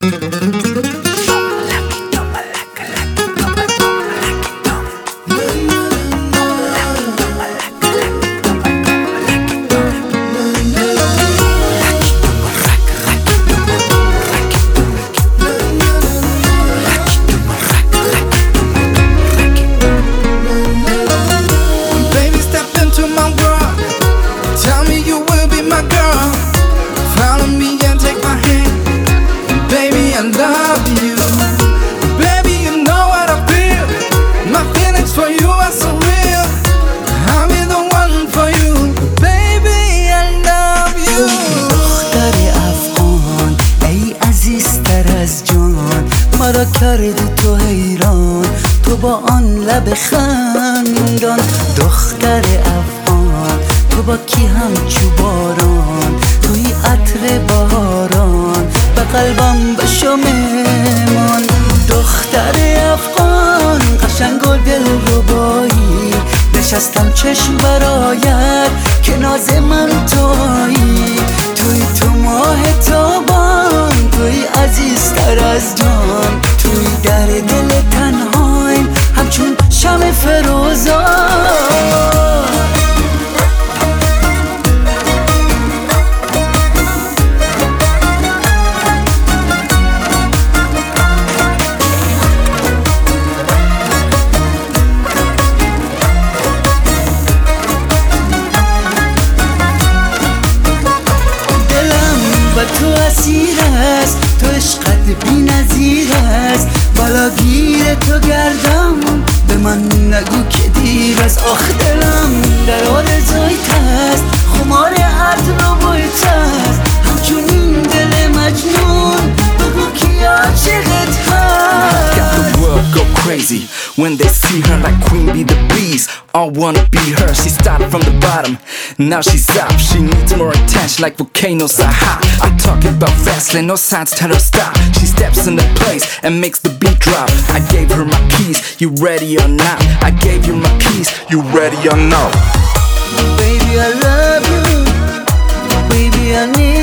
مرا کردی تو حیران، تو با آن لب خندان. دختر افغان تو با کی همچو باران، توی عطر بهاران به قلبم بشو مهمان. دختر افغان قشنگ و دلربایی، نشستم چشم برایت که ناز من تویی. توی تو ماه تابان، توی عزیزتر از جان، توی در دل تنهایم همچون شمع فروزان. تو اسیر است، تو عشقت بی نظیر است. بلاگیر تو گردم، به من نگو که دیر است. آخ دلم در آرزویت است، خمار عطر و بویت است. همچون این دل مجنون بگو کی عاشقت هست. Got the world go crazy when they see her like Queen Bee the Bees. All wanna be her. She started from the bottom, now she's up. She needs more attention like volcanoes are hot. I'm talking about fastly, no signs tell her stop. She steps in the place and makes the beat drop. I gave her my keys, you ready or not? I gave you my keys, you ready or not? Baby I love you, baby I need